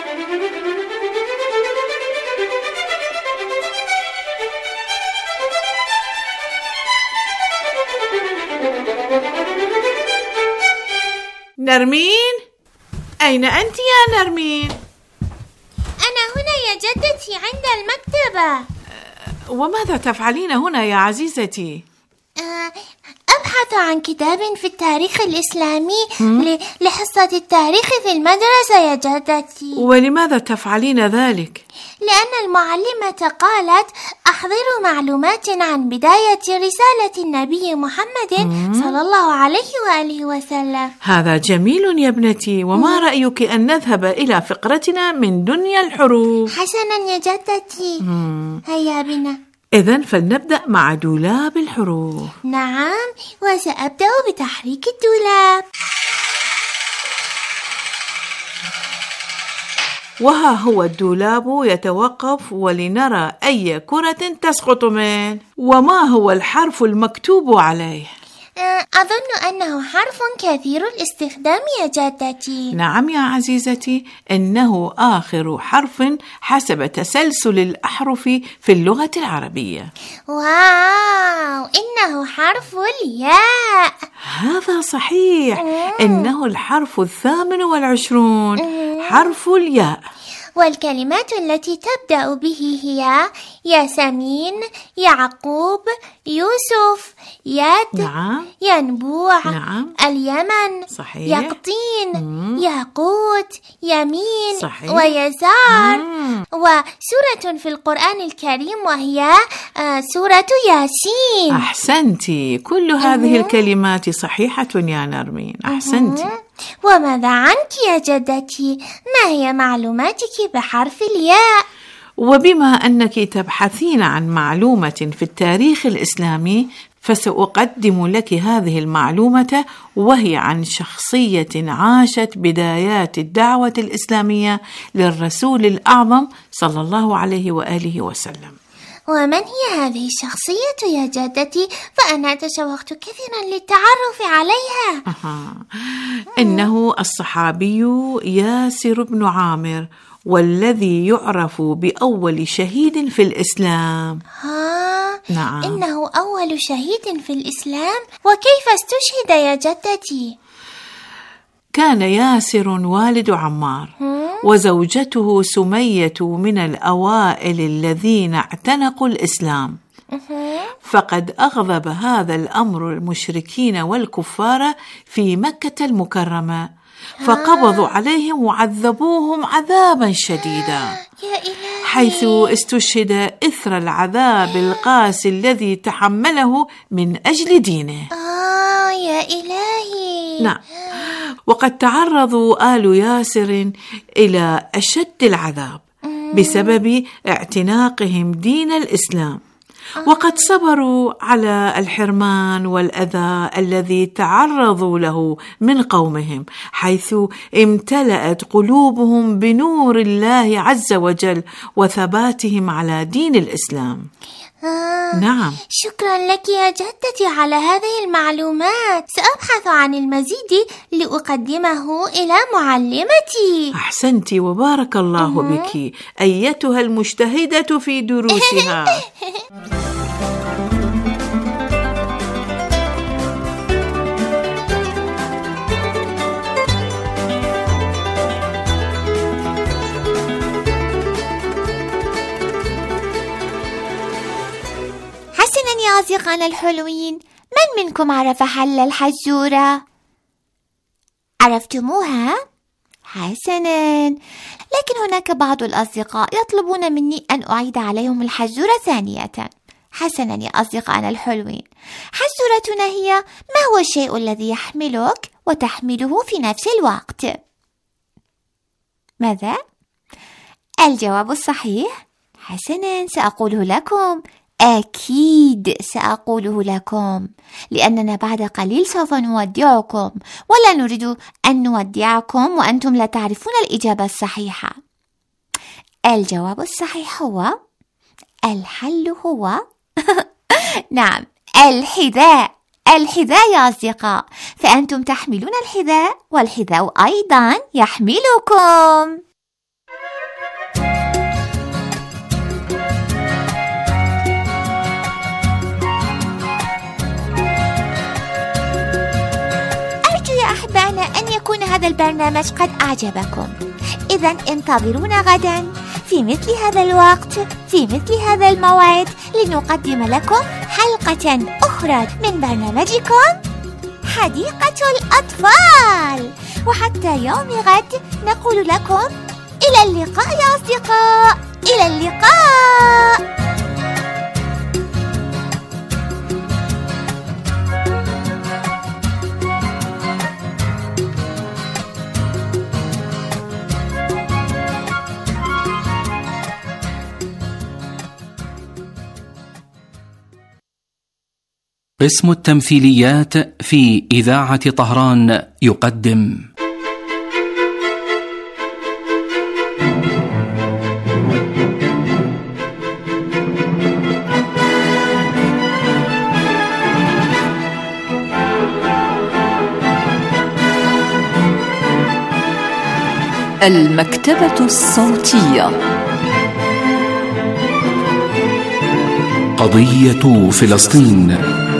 نرمين، أين أنت يا نرمين؟ أنا هنا يا جدتي عند المكتبة. وماذا تفعلين هنا يا عزيزتي؟ أبحث عن كتاب في التاريخ الإسلامي لحصة التاريخ في المدرسة يا جدتي. ولماذا تفعلين ذلك؟ لأن المعلمة قالت أحضروا معلومات عن بداية رسالة النبي محمد صلى الله عليه وآله وسلم. هذا جميل يا ابنتي، وما رأيك أن نذهب إلى فقرتنا من دنيا الحروف؟ حسنا يا جدتي، هيا بنا. إذن فلنبدأ مع دولاب الحروف. نعم، وسأبدأ بتحريك الدولاب. وها هو الدولاب يتوقف ولنرى أي كرة تسقط منه. وما هو الحرف المكتوب عليه؟ أظن أنه حرف كثير الاستخدام يا جدتي. نعم يا عزيزتي، إنه آخر حرف حسب تسلسل الأحرف في اللغة العربية. واو، إنه حرف الياء. هذا صحيح، إنه الحرف 28، حرف الياء. والكلمات التي تبدأ به هي ياسمين، يعقوب، يوسف، يد، نعم. ينبوع، نعم. اليمن، صحيح. يقطين، ياقوت، يمين، صحيح. ويسار. وسورة في القرآن الكريم وهي سورة ياسين. أحسنتي، كل هذه الكلمات صحيحة يا نرمين، أحسنتي. وماذا عنك يا جدتي؟ ما هي معلوماتك بحرف الياء؟ وبما أنك تبحثين عن معلومة في التاريخ الإسلامي، فسأقدم لك هذه المعلومة، وهي عن شخصية عاشت بدايات الدعوة الإسلامية للرسول الأعظم صلى الله عليه وآله وسلم. ومن هي هذه الشخصية يا جدتي؟ فأنا تشوقت كثيرا للتعرف عليها. إنه الصحابي ياسر بن عامر، والذي يعرف بأول شهيد في الإسلام. نعم، إنه أول شهيد في الإسلام. وكيف استشهد يا جدتي؟ كان ياسر والد عمار، وزوجته سمية من الأوائل الذين اعتنقوا الإسلام، فقد أغضب هذا الأمر المشركين والكفار في مكة المكرمة، فقبضوا عليهم وعذبوهم عذابا شديدا، حيث استشهد إثر العذاب القاسي الذي تحمله من أجل دينه. يا إلهي. نعم، وقد تعرضوا آل ياسر إلى أشد العذاب بسبب اعتناقهم دين الإسلام، وقد صبروا على الحرمان والأذى الذي تعرضوا له من قومهم، حيث امتلأت قلوبهم بنور الله عز وجل وثباتهم على دين الإسلام. نعم، شكرا لك يا جدتي على هذه المعلومات. سأبحث عن المزيد لأقدمه إلى معلمتي. أحسنت وبارك الله بك أيتها المجتهدة في دروسها. حسنا يا أصدقائنا الحلوين، من منكم عرف حل الحزورة؟ عرفتموها؟ حسنا، لكن هناك بعض الأصدقاء يطلبون مني أن أعيد عليهم الحزورة ثانية. حسنا يا أصدقائنا الحلوين، حزورتنا هي: ما هو الشيء الذي يحملك وتحمله في نفس الوقت؟ ماذا؟ الجواب الصحيح حسنا سأقوله لكم، أكيد سأقوله لكم، لأننا بعد قليل سوف نودعكم، ولا نريد أن نودعكم وأنتم لا تعرفون الإجابة الصحيحة. الجواب الصحيح هو الحل هو نعم، الحذاء. الحذاء يا أصدقاء، فأنتم تحملون الحذاء والحذاء أيضا يحملكم. أحبائنا أن يكون هذا البرنامج قد أعجبكم. إذن انتظرونا غدا في مثل هذا الوقت في مثل هذا الموعد لنقدم لكم حلقة أخرى من برنامجكم حديقة الأطفال. وحتى يوم غد نقول لكم إلى اللقاء يا أصدقاء، إلى اللقاء. قسم التمثيليات في إذاعة طهران يقدم المكتبة الصوتية. قضية فلسطين.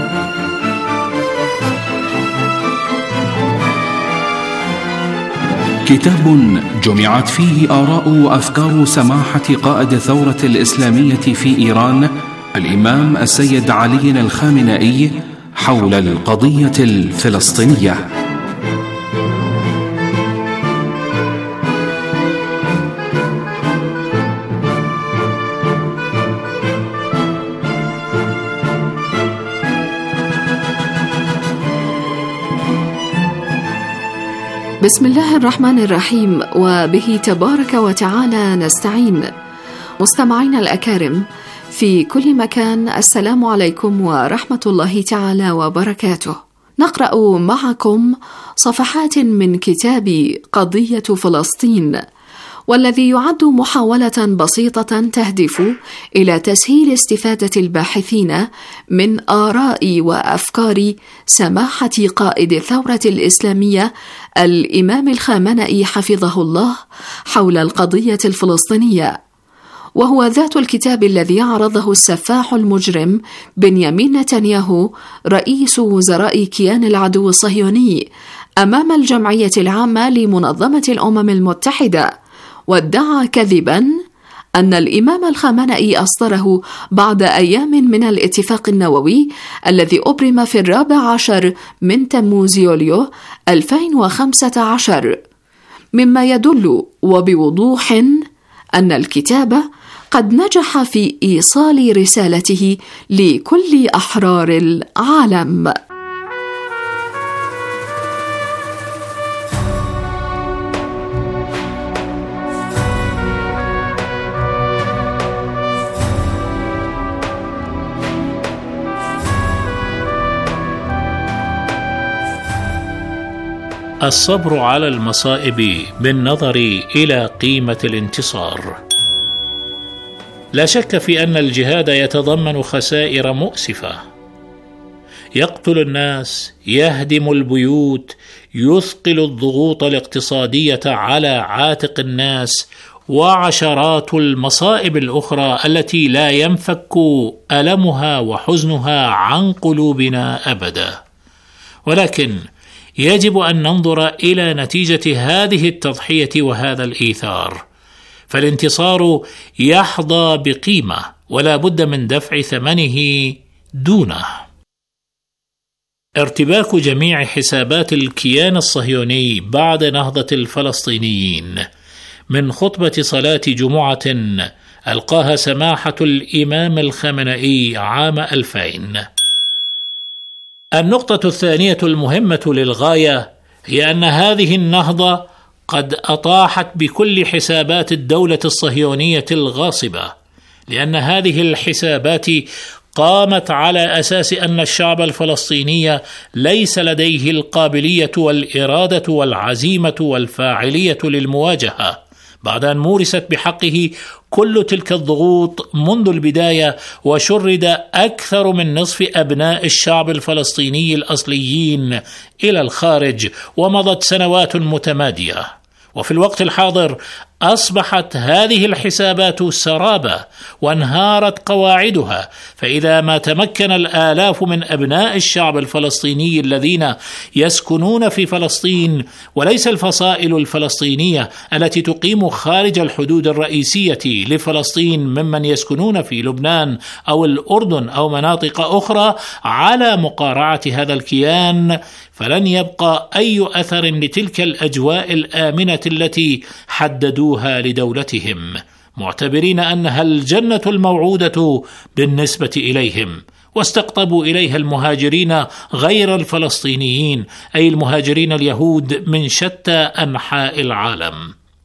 كتاب جمعت فيه آراء وأفكار سماحة قائد الثورة الإسلامية في إيران الإمام السيد علي الخامنئي حول القضية الفلسطينية. بسم الله الرحمن الرحيم، وبه تبارك وتعالى نستعين. مستمعين الأكارم في كل مكان، السلام عليكم ورحمة الله تعالى وبركاته. نقرأ معكم صفحات من كتاب قضية فلسطين، والذي يعد محاولة بسيطة تهدف إلى تسهيل استفادة الباحثين من آراء وأفكار سماحة قائد الثورة الإسلامية الإمام الخامنئي حفظه الله حول القضية الفلسطينية، وهو ذات الكتاب الذي عرضه السفاح المجرم بنيامين نتنياهو رئيس وزراء كيان العدو الصهيوني أمام الجمعية العامة لمنظمة الأمم المتحدة، وادعى كذبا أن الإمام الخامنئي أصدره بعد أيام من الاتفاق النووي الذي أبرم في 14 من تموز يوليو 2015، مما يدل وبوضوح أن الكتاب قد نجح في إيصال رسالته لكل أحرار العالم. الصبر على المصائب بالنظر إلى قيمة الانتصار. لا شك في أن الجهاد يتضمن خسائر مؤسفة، يقتل الناس، يهدم البيوت، يثقل الضغوط الاقتصادية على عاتق الناس، وعشرات المصائب الأخرى التي لا ينفك ألمها وحزنها عن قلوبنا أبدا. ولكن يجب أن ننظر إلى نتيجة هذه التضحية وهذا الإيثار، فالانتصار يحظى بقيمة ولا بد من دفع ثمنه دونه. ارتباك جميع حسابات الكيان الصهيوني بعد نهضة الفلسطينيين من خطبة صلاة جمعة ألقاها سماحة الإمام الخامنئي عام 2000. النقطة الثانية المهمة للغاية هي أن هذه النهضة قد أطاحت بكل حسابات الدولة الصهيونية الغاصبة، لأن هذه الحسابات قامت على أساس أن الشعب الفلسطيني ليس لديه القابلية والإرادة والعزيمة والفاعلية للمواجهة بعد أن مورست بحقه كل تلك الضغوط منذ البداية، وشرد أكثر من نصف أبناء الشعب الفلسطيني الأصليين إلى الخارج، ومضت سنوات متمادية. وفي الوقت الحاضر أصبحت هذه الحسابات سرابة وانهارت قواعدها، فإذا ما تمكن الآلاف من أبناء الشعب الفلسطيني الذين يسكنون في فلسطين، وليس الفصائل الفلسطينية التي تقيم خارج الحدود الرئيسية لفلسطين ممن يسكنون في لبنان أو الأردن أو مناطق أخرى، على مقارعة هذا الكيان، فلن يبقى أي أثر لتلك الأجواء الآمنة التي حددوها لدولتهم، معتبرين أنها الجنة الموعودة بالنسبة إليهم، واستقطبوا إليها المهاجرين غير الفلسطينيين، أي المهاجرين اليهود من شتى أنحاء العالم.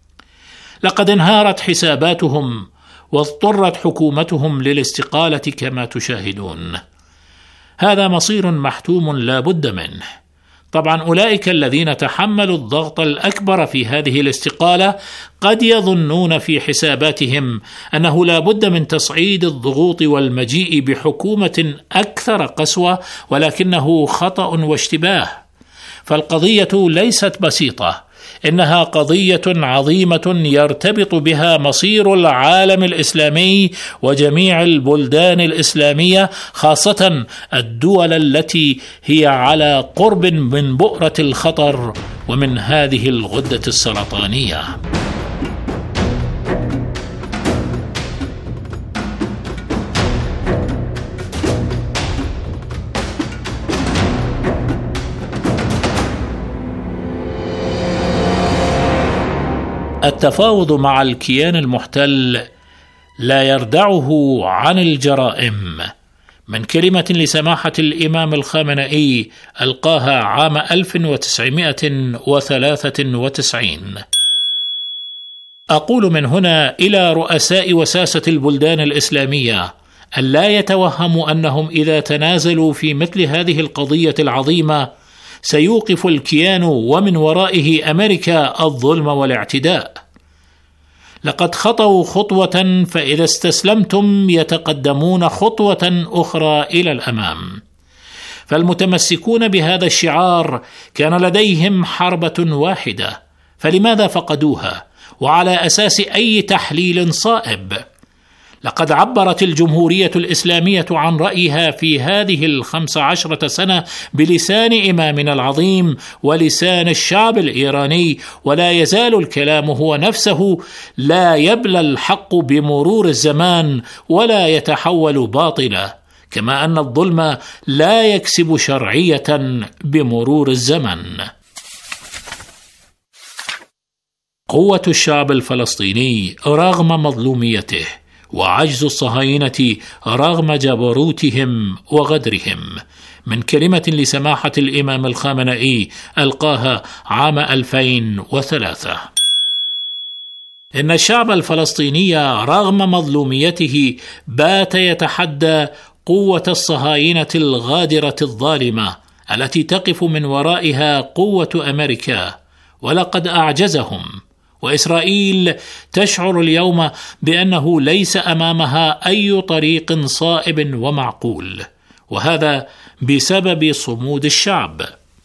لقد انهارت حساباتهم واضطرت حكومتهم للاستقالة كما تشاهدون. هذا مصير محتوم لا بد منه. طبعا أولئك الذين تحملوا الضغط الأكبر في هذه الاستقالة قد يظنون في حساباتهم أنه لا بد من تصعيد الضغوط والمجيء بحكومة أكثر قسوة، ولكنه خطأ واشتباه. فالقضية ليست بسيطة، إنها قضية عظيمة يرتبط بها مصير العالم الإسلامي وجميع البلدان الإسلامية، خاصة الدول التي هي على قرب من بؤرة الخطر ومن هذه الغدة السرطانية. التفاوض مع الكيان المحتل لا يردعه عن الجرائم، من كلمة لسماحة الإمام الخامنئي ألقاها عام 1993. أقول من هنا إلى رؤساء وساسة البلدان الإسلامية ألا يتوهموا أنهم إذا تنازلوا في مثل هذه القضية العظيمة سيوقف الكيان ومن ورائه أمريكا الظلم والاعتداء. لقد خطوا خطوة، فإذا استسلمتم يتقدمون خطوة أخرى إلى الأمام. فالمتمسكون بهذا الشعار كان لديهم حربة واحدة، فلماذا فقدوها؟ وعلى أساس أي تحليل صائب؟ لقد عبرت الجمهورية الإسلامية عن رأيها في هذه 15 سنة بلسان إمامنا العظيم ولسان الشعب الإيراني، ولا يزال الكلام هو نفسه: لا يبلى الحق بمرور الزمان ولا يتحول باطلا، كما أن الظلم لا يكسب شرعية بمرور الزمن. قوة الشعب الفلسطيني رغم مظلوميته، وعجز الصهاينة رغم جبروتهم وغدرهم، من كلمة لسماحة الإمام الخامنئي ألقاها عام 2003: إن الشعب الفلسطيني رغم مظلوميته بات يتحدى قوة الصهاينة الغادرة الظالمة التي تقف من ورائها قوة أمريكا، ولقد أعجزهم. وإسرائيل تشعر اليوم بأنه ليس أمامها أي طريق صائب ومعقول، وهذا بسبب صمود الشعب.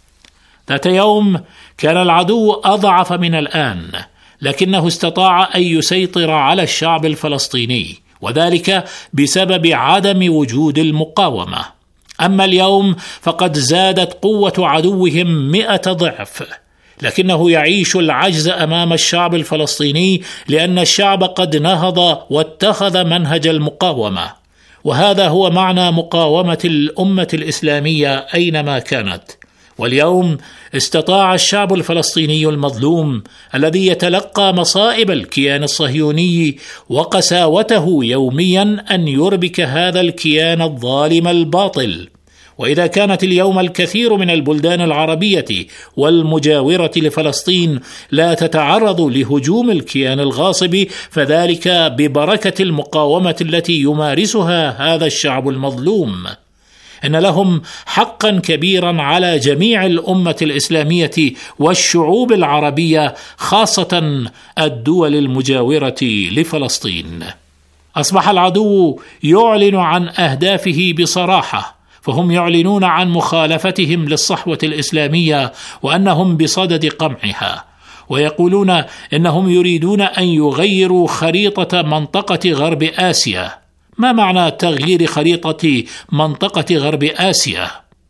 ذات يوم كان العدو أضعف من الآن، لكنه استطاع أن يسيطر على الشعب الفلسطيني، وذلك بسبب عدم وجود المقاومة. أما اليوم فقد زادت قوة عدوهم 100 ضعف، لكنه يعيش العجز أمام الشعب الفلسطيني، لأن الشعب قد نهض واتخذ منهج المقاومة، وهذا هو معنى مقاومة الأمة الإسلامية أينما كانت. واليوم استطاع الشعب الفلسطيني المظلوم الذي يتلقى مصائب الكيان الصهيوني وقساوته يوميا أن يربك هذا الكيان الظالم الباطل. وإذا كانت اليوم الكثير من البلدان العربية والمجاورة لفلسطين لا تتعرض لهجوم الكيان الغاصب، فذلك ببركة المقاومة التي يمارسها هذا الشعب المظلوم. إن لهم حقا كبيرا على جميع الأمة الإسلامية والشعوب العربية، خاصة الدول المجاورة لفلسطين. أصبح العدو يعلن عن أهدافه بصراحة، فهم يعلنون عن مخالفتهم للصحوة الإسلامية وأنهم بصدد قمعها، ويقولون إنهم يريدون أن يغيروا خريطة منطقة غرب آسيا. ما معنى تغيير خريطة منطقة غرب آسيا؟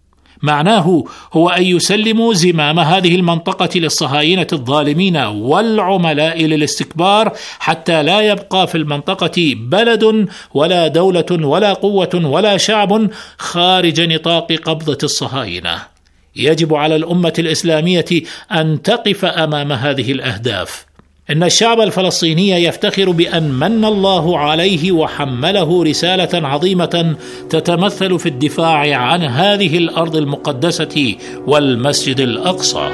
معناه هو أن يسلموا زمام هذه المنطقة للصهاينة الظالمين والعملاء للاستكبار، حتى لا يبقى في المنطقة بلد ولا دولة ولا قوة ولا شعب خارج نطاق قبضة الصهاينة. يجب على الأمة الإسلامية أن تقف أمام هذه الأهداف. إن الشعب الفلسطيني يفتخر بأن من الله عليه وحمله رسالة عظيمة تتمثل في الدفاع عن هذه الأرض المقدسة والمسجد الأقصى.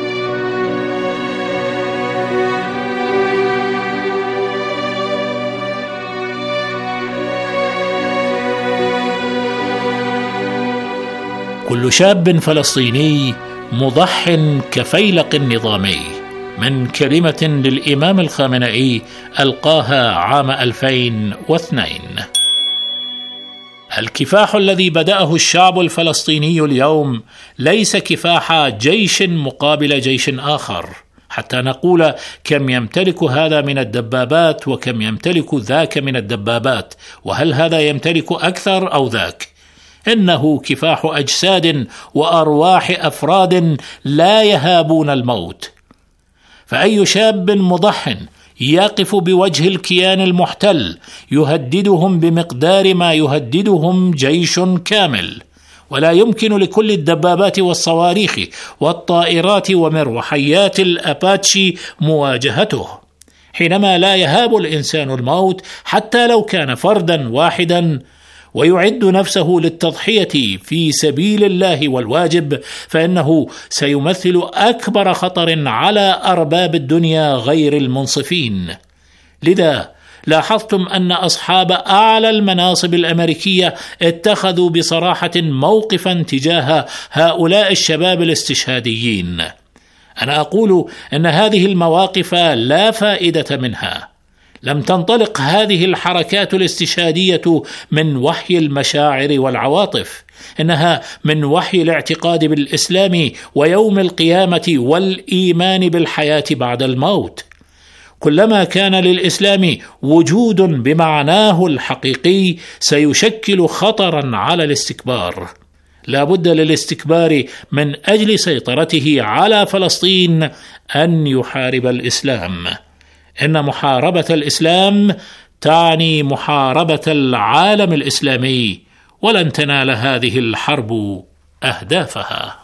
كل شاب فلسطيني مضح كفيلق نظامي، من كلمة للإمام الخامنئي ألقاها عام 2002. الكفاح الذي بدأه الشعب الفلسطيني اليوم ليس كفاح جيش مقابل جيش آخر، حتى نقول كم يمتلك هذا من الدبابات وكم يمتلك ذاك من الدبابات، وهل هذا يمتلك أكثر أو ذاك. إنه كفاح أجساد وأرواح أفراد لا يهابون الموت. فأي شاب مضح يقف بوجه الكيان المحتل يهددهم بمقدار ما يهددهم جيش كامل، ولا يمكن لكل الدبابات والصواريخ والطائرات ومروحيات الأباتشي مواجهته، حينما لا يهاب الإنسان الموت حتى لو كان فردا واحدا، ويعد نفسه للتضحية في سبيل الله والواجب، فإنه سيمثل أكبر خطر على أرباب الدنيا غير المنصفين. لذا لاحظتم أن أصحاب أعلى المناصب الأمريكية اتخذوا بصراحة موقفا تجاه هؤلاء الشباب الاستشهاديين. أنا أقول أن هذه المواقف لا فائدة منها. لم تنطلق هذه الحركات الاستشهادية من وحي المشاعر والعواطف، إنها من وحي الاعتقاد بالإسلام ويوم القيامة والإيمان بالحياة بعد الموت. كلما كان للإسلام وجود بمعناه الحقيقي سيشكل خطرا على الاستكبار. لا بد للاستكبار من أجل سيطرته على فلسطين أن يحارب الإسلام. إن محاربة الإسلام تعني محاربة العالم الإسلامي، ولن تنال هذه الحرب أهدافها.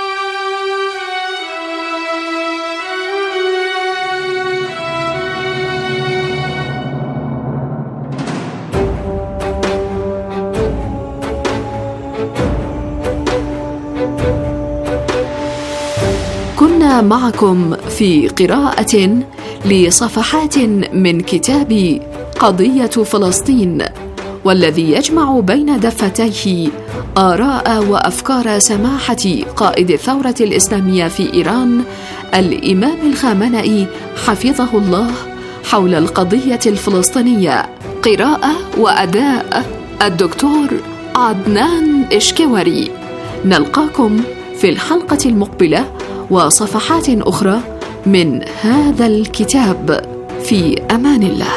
كنا معكم في قراءة لصفحات من كتاب قضية فلسطين، والذي يجمع بين دفتيه آراء وأفكار سماحة قائد الثورة الإسلامية في إيران الإمام الخامنئي حفظه الله حول القضية الفلسطينية. قراءة وأداء الدكتور عدنان إشكوري. نلقاكم في الحلقة المقبلة وصفحات أخرى من هذا الكتاب. في أمان الله.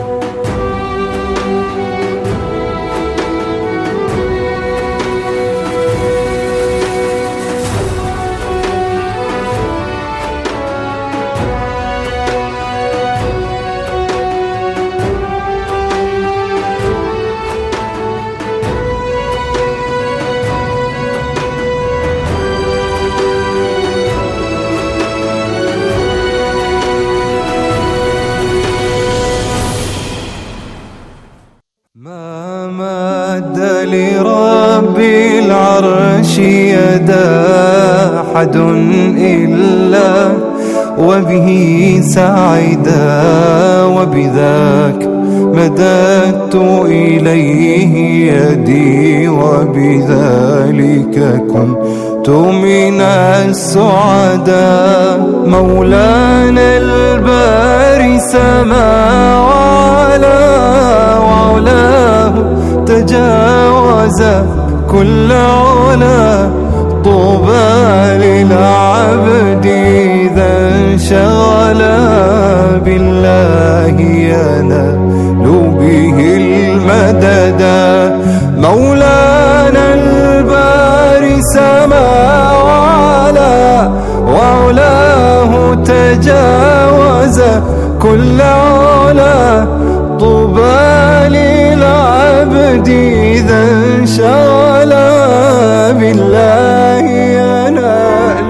لرب العرش يدا أحد إلا وبه سعدا، وبذاك مددت إليه يدي، وبذلك كنت من السعداء. مولانا الباري سما وعلا، وعلاه تجاوز كل علا. طوبى للعبد إذا انشغل بالله ينال به المددا. مولانا الباري سما وعلا، وعلاه تجاوز كل علا. طوبى للعبد إذا انشغل بالله ينال.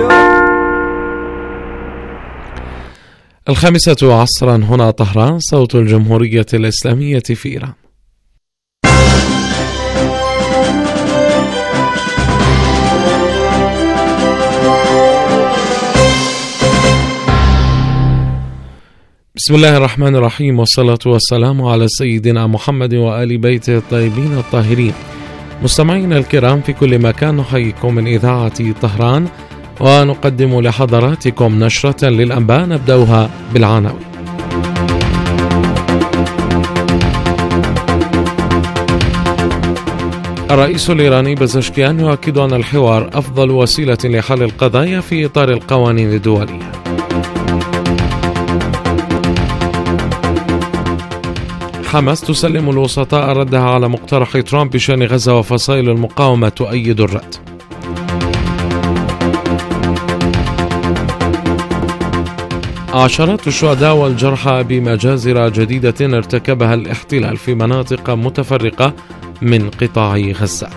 5 عصرا هنا طهران، صوت الجمهورية الإسلامية في إيران. بسم الله الرحمن الرحيم، والصلاة والسلام على سيدنا محمد وآل بيته الطيبين الطاهرين. مستمعينا الكرام في كل مكان، نحييكم من إذاعة طهران ونقدم لحضراتكم نشرة للأنباء نبدأها بالعناوين. الرئيس الإيراني بزشكيان يؤكد أن الحوار أفضل وسيلة لحل القضايا في إطار القوانين الدولية. حماس تسلم الوسطاء ردها على مقترح ترامب بشأن غزة، وفصائل المقاومة تؤيد الرد. عشرات الشهداء والجرحى بمجازر جديدة ارتكبها الاحتلال في مناطق متفرقة من قطاع غزة.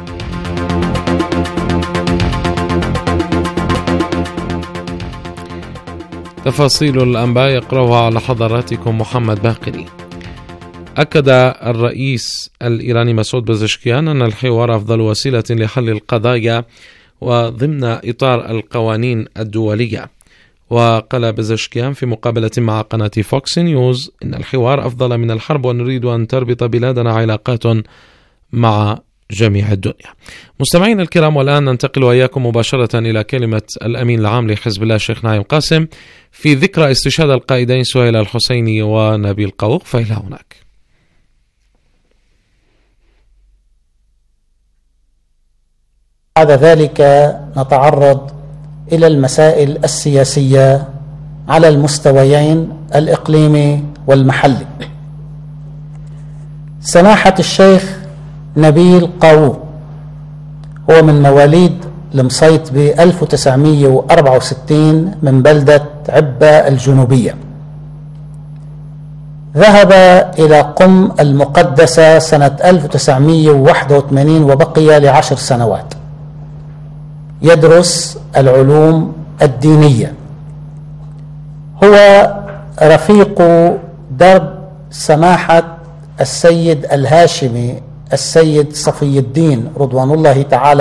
تفاصيل الأنباء يقرأها على حضراتكم محمد باقري. أكد الرئيس الإيراني مسعود بزشكيان أن الحوار أفضل وسيلة لحل القضايا وضمن إطار القوانين الدولية. وقال بزشكيان في مقابلة مع قناة فوكس نيوز إن الحوار أفضل من الحرب، ونريد أن تربط بلادنا علاقات مع جميع الدنيا. مستمعين الكرام، والآن ننتقل وإياكم مباشرة إلى كلمة الأمين العام لحزب الله الشيخ نايم قاسم في ذكرى استشهاد القائدين سهيل الحسيني ونبيل قوق. فإلى هناك. بعد ذلك نتعرض إلى المسائل السياسية على المستويين الإقليمي والمحلي. سماحة الشيخ نبيل قاوو هو من مواليد المصيط ب 1964 من بلدة عبة الجنوبية. ذهب إلى قم المقدسة سنة 1981 وبقي ل10 سنوات يدرس العلوم الدينية. هو رفيق درب سماحة السيد الهاشمي السيد صفي الدين رضوان الله تعالى